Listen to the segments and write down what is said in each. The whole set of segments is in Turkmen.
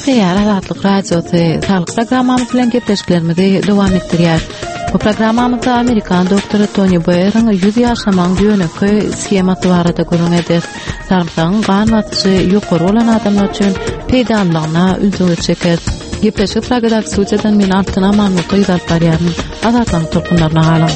Täýär Azatlyk radiosy sağlyk programmamyz bilen gepleşiklerimizi dowam etdirýär. Bu programmamyzda Amerikan doktory Tony Boyer'ın 100 ýaşamaň ýöneki skemasy barada görüň eder. Sarımsagyň gan basyşy ýokary bolan adamlar üçin peýdalygyna üzüňi çeker. Gepleşik programda suçadan men altına mamnun ýyzyp barýarmyn. Azatlyň topunlaryna galyň.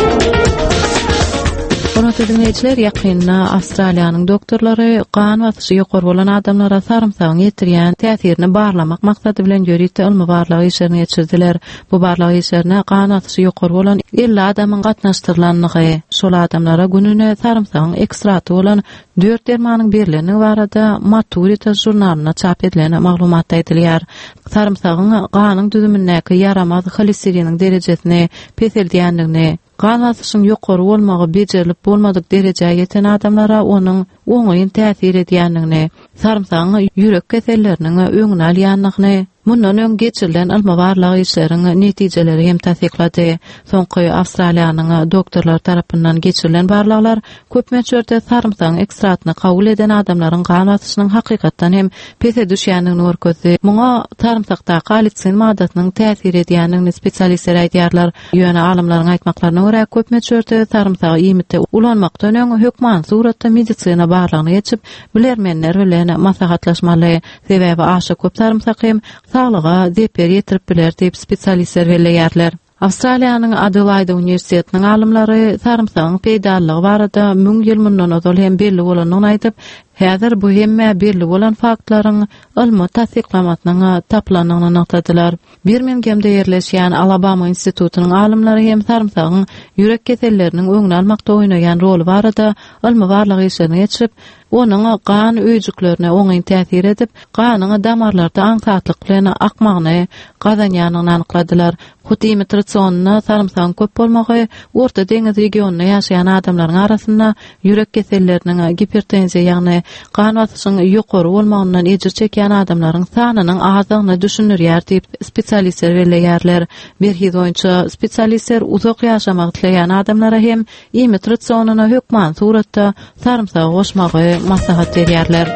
Hormatly dinleyijiler, ýakynda Australiýanyň doktorlary gan basyşy ýokary bolan adamlara sarımsagyň ýetirýän täsirini barlamak maksady bilen ýörükde ilmi barlygy işlerini geçirdiler. Bu barlygy işlerine gan basyşy ýokary bolan 50 adamyň gatnaşdyrylanlygy, şol adamlara gününe sarımsagyň ekstraty bolan 4 dermanyň berileni barada Maturity jurnalyna çap edilen maglumat aýdylýar. Sarımsagyň ganyň düzümindäki yaramaz holesteriniň derejesini peseldiýändigini, gan basyşyň ýokary bolmagy bejerilip bolmadyk derejäge ýeten adamlara onuň oňaýyn täsir edýändigini, sarımsagyň ýürek keselleriniň öňüne alýanlygyny, mundan öň geçirilen ilmi barlygy işleriniň netijeleri hem tasdiklady. Soňky Australiýanyň doktorlar tarapyndan geçirilen barlyklar köp möçberde sarımsagyň ekstratyny kabul eden adamlaryň gan basyşynyň hakykatdan hem pese düşýändigini görkezdi. Muňa sarımsakda kalsiyum maddasynyň täsir edýändigini spesialistler aýdýarlar. Ýöne alymlaryň aýtmaklaryna görä köp möçberde sarımsagy iýmitde ulanmakdan öň hökman suratda medisina barlygyny geçip bilermenler bilen maslahatlaşmaly. Sebäbi aşa köp sarımsak hem sağlyga zeper ýetirip biler diýip spesialistler belläýärler. Australiýanyň Adelaide Üniversitetiniň alymlary sarımsagyň peýdalygy barada 1000 ýyl mundan ozal hem belli bolanyny aýdyp, häzir bu hemme belli bolan faktlaryň ilmi tasdiklamasynyň taplanygyny noktadylar. Birminghamda ýerleşýän Alabama institutynyň alymlary hem sarımsagyň ýürek keselleriniň öňüne almakda oýnaýan roli barada ilmi barlygy işlerini geçirip, onuň gan öýjüklerine oňaýyn täsir edip, ganyň damarlarda aňsatlyk bilen akmagyny gazanýanyny anykladylar. Hypertensiýonyna sarımsagyň köp bolmagy Orta Deňiz regionuna ýaşaýan adamlaryň arasynda ýürek keselleriniň hipertensiýa ýagny gan basyşynyň ýokary bolmagyndan ejir çekýän adamlaryň sanynyň azygyny düşünürýär diýip spesialistler belläýärler. Bir hiç boýunça spesialistler uzak ýaşamak dileýän adamlara hem hypertensiýonyna hökman suratda sarımsagy goşmagy maslahat berýärler.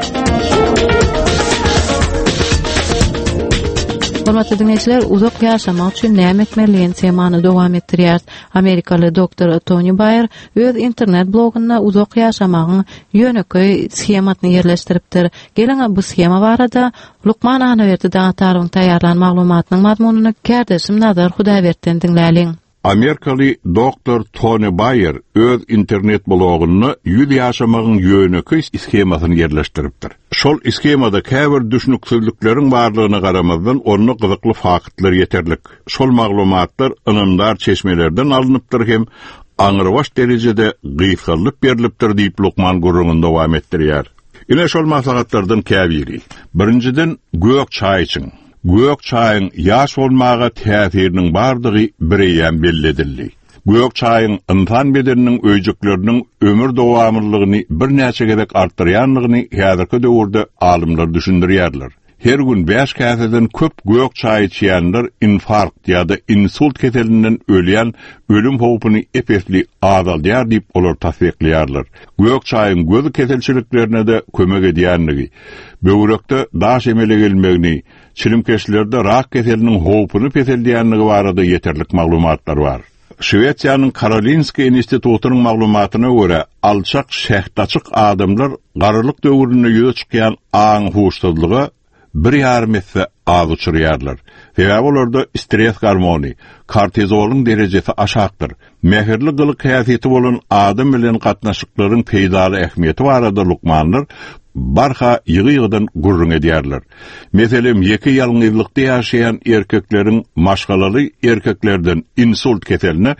Hormatly dinleyijiler, uzak ýaşamak üçin näme etmeliň temany dowam etdirýär. Amerikaly doktor Tony Boyer öz internet blogunda uzak ýaşamagyň ýöneki skematyny ýerleşdiripdir. Geleň bu skema barada Lukman Anawerdi dağıtarın taýýarlan maglumatynyň mazmunyny kärdeşim Nazar Hudaýberden dinläliň. Amerikaly doktor Tony Boyer öz internet bloguny 100 ýaşamagyň ýöneki skemasyny ýerleşdiripdir. Şol skemada käbir düşnüksizlikleriň barlygyna garamazdan onu gyzykly faktlar ýeterlik. Şol maglumatlar ynymdar çeşmelerden alınıpdyr hem aňyrbaş derejede gyýylyp berilipdir diýip Lukman gurrundan dowam etdirýär. Ine şol maslahatlardan käbiri. Birinciden gök çay için. Gök çayın yaş olmağa täsiriniň bardygy bireýän belledildi. Gök çayın insan bedeniniň öýjükleriniň ömür dowamlylygyny bir näçe gerek artdyrýanlygyny häzirki döwürde alymlar düşündirýärler. Her gün 5 käseden köp gök çay içýänler infarkt ýa-da insult keselinden ölýän ölüm howpuny epesli azaldýar diýip olar tasdiklýarlar. Gök çayın göz keselçiliklerine de kömek edýändigi, böwrekde daş emele gelmegini, çilimkeşlerde rak keseliniň howpuny peseldýändigi barada ýeterlik maglumatlar bar. Şweýçýanyň Karolinska institutynyň maglumatyna görä, alçak şähtaçyk adamlar garalyk döwründe ýöne çykýan aň huşsuzlygy 1,5 metre az uçurýarlar. Sebäbi olarda stres hormony, kortizolun derejesi aşakdyr. Mehirli gylyk häsiýeti bolan adam bilen gatnaşyklaryň peýdaly ähmiýeti barada Lukmanlar barha ýygy-ýygydan gurrun edýärler. Meselem 2 ýalňyzlykda ýaşaýan erkekleriň maşgalaly erkeklerden insult keseline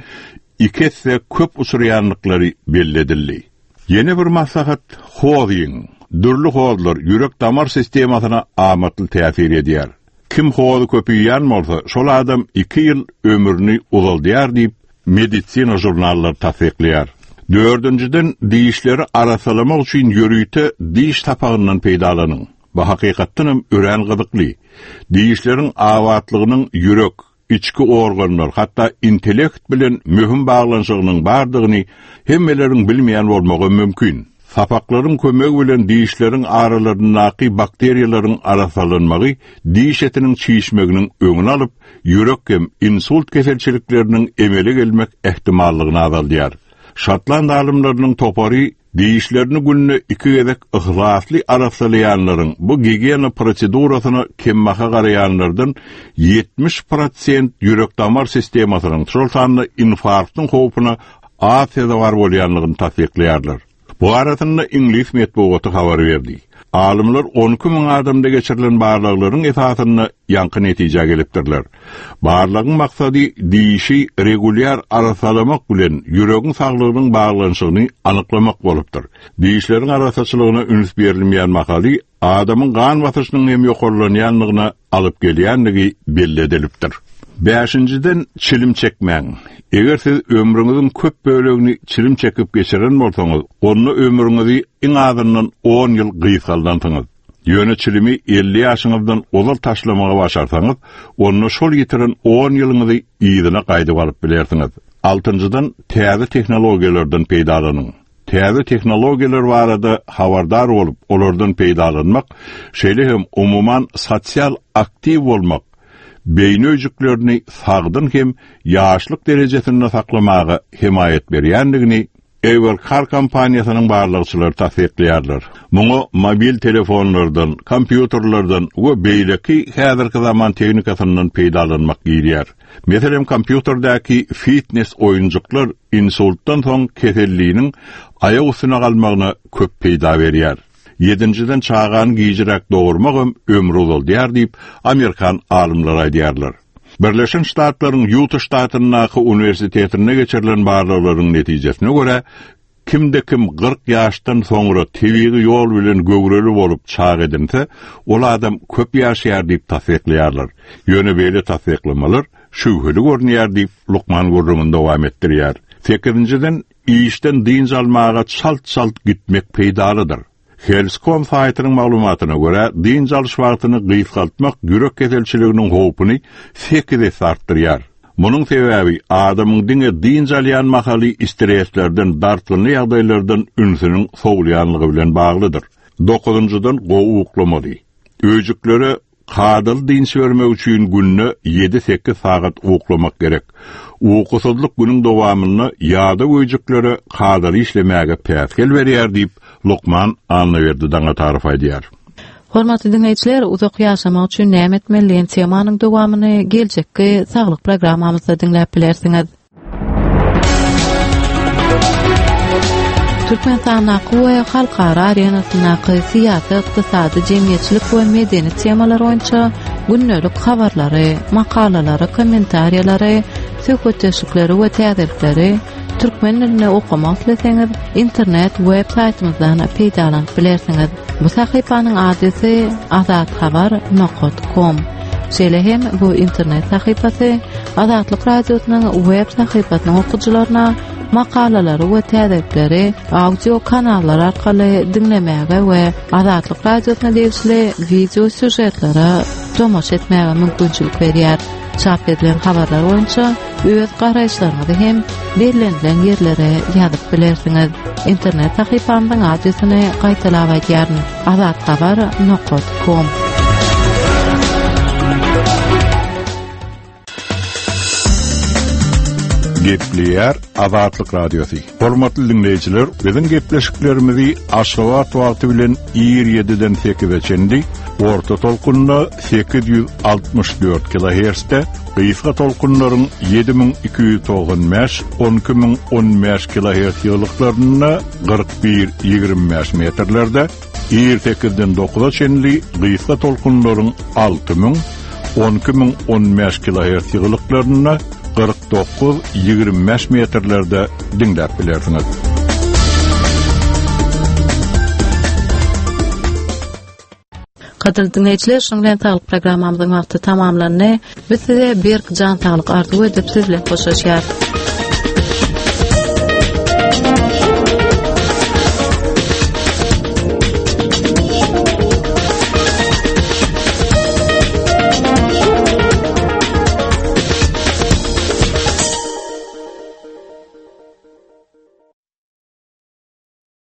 2 ýa köp uçurýanlyklary belledildi. Ýene bir maslahat hoýyň. Dürlü hozlar ýürek damar sistemasyna amatly täsir edýär. Kim hozy köpüýän bolsa, şol adam 2 ýyl ömürni uzaldýar diýip medisina jurnalları tasdiklýar. 4-nji diýişleri arasalamak üçin ýörükde diýiş tapagyndan peýdalanyň. Bu hakykatdan hem ören gyzykly. Diýişleriň awatlygynyň ýürek, içki organlar, hatta intellekt bilen möhüm baglanşygynyň bardygyny hemmeleriň bilmeýän bolmagy mümkin. Sapaklaryň kömegi bilen dişleriň aralaryndaky bakteriýalaryň arasalanmagy diş etiniň çiýişmeginiň öňüni alyp, ýürek hem insult keselçilikleriniň emeli gelmek ehtimallygyny azaldyar. Şotland alymlarynyň topary dişlerini günne 2 gezek ihlasly arasalayanlaryň bu gigiyena prosedurasyny kemmaha garayanlardan 70% ýürek damar sistemasynyň şol sanly infarktyň howpuna atyda bar bolýanlygyny tasdikleýärler. Bu arasynda İngiliz medeniýeti habar berdi. Alımlar 12.000 adamda geçirilen barlaklaryň esasyny ýanky netije gelipdirler. Barlagyň maksady dişi regulýar arasalamak bilen ýüregiň saglygynyň baglanyşyny anyklamak bolupdyr. Dişleriň arasaçylygyna üns berilmeýän makady adamyň gan basyşynyň hem ýokurlanýanlygyna alyp gelýänligi belli edilipdir. 5-den çilim çekmäň. Eger siz ömrüňiziň köp bölegini çilim çekip geçiren bolsaňyz, onu ömrüňizi iň azyndan 10 ýyl gysgaldantyňyz. Ýöne çilimi 50 ýaşyňyzdan ozal taşlamagy başarsaňyz, onu şol ýitiren 10 ýylyňyzy ýygyna gaýdyp alyp bilersiňiz. 6-dan täze tehnologiýalardan peýdalanyň. Täze tehnologiýalar barada habardar bolup, olardan peýdalanmak, şeýle hem umuman sosial aktiv bolmak, beýni öjüklerini sagdyn hem ýaşlyk derejesinde saklamagy himayet berýändigini Evercar kompaniýasynyň barlykçylary tasdikleýärler. Muňa mobil telefonlardan, kompýuterlerden we beýleki häzirki zaman tehnikasyndan peýdalanmak giýýär. Meselem kompýuterdaky fitness oýunjuklar insultdan soň keselliğiniň aýak üstüne galmagyna köp peýda berýär. 7-den çağan giýjirek doğurmak ömrü uzal diýär diýip Amerikan alymlary aýdýarlar. Birleşen Ştatlaryň Utah ştatyndaky universitetine geçirilen barlaklaryň netijesine göre kimde kim 40 ýaşdan soňra tebigi ýol bilen gögreli bolup çağ edinse, ol adam köp ýaşaýar diýip tasdikleýärler. Ýöne beýle tasdiklamalar şübheli görnýär diýip Lukman Gurrumyň dowam etdirýär. 8-den işden dinç almaga çalt gitmek peýdalydyr. Helscom saytynyň maglumatyna görä, dinç alyş wagtyny gysgaltmak ýürek keselçiliginiň howpuny 8 artdyrýar. Munyň sebäbi adamyň diňe dinç alýan mahaly streslerden, dartlyny ýagdaýlardan ünsüniň sowlýanlygy bilen baglydyr. 9-dan gowuklamaly. Öjüklere qadyl dinç bermek üçin günne 7-8 sagat uklamak gerek. Uykusuzlyk günüň dowamyny ýada öjüklere qadyl işlemäge päsgel berýär diýip Lukman anlaverdi daňa tarif edýär. Hormatly dinleýijiler, uzak ýaşamak üçin näme etmeliň temanyň dowamyny geljekki saglyk programmamyzda dinläp bilersiňiz. Türkmenistan we halkara arenasyndaky syýasy, ykdysady, jemgyýetçilik we medeni temalar boýunça günnelik habarlary, makalalary, kommentariýalary, söhbetleşikleri we täzelikleri türkmen diline okumak isteseňiz, internet web saytymyzdan peýdalanyp bilersiňiz. Bu sahypanyň adresi azathabar.com. Şeýle hem bu internet sahypasy Azatlyk radiosynyň web sahypasynyň okuwçylaryna makalalary we täzelikleri audio kanallar arkaly dinlemäge we Azatlyk radiosyna degişli video süjetlere tomoş etmäge mümkinçilik berýär. Çap edilen habarlar boýunça öz garaýşlaryňyzy hem belirlenilen ýerlere ýazyp bilersiňiz. İnternet sahypamyň adresini gaýtalap aýdýaryn: azathabar.com. Gepleýär Azatlyk radiosu. Hormatly dinleýijiler, biziň gepleşiklerimizi Aşgabat wagty bilen 27-den 8-e orta tolkunna 864 kHz-de, gysga tolkunlaryň 7295, 12015 kHz ýylyklaryna 41-20 metrlerde, 28-den 9-a çenli gysga tolkunlaryň 6000, 12015 kHz ýylyklaryna 49-25 metrlerde dinläp bilersiňiz. Kadrly dinleýijiler, şoň bilen taglyk programmamyzyň wagty tamamlandy. Biz size bir jan taglyk arzu edip sizle hoşlaşýar.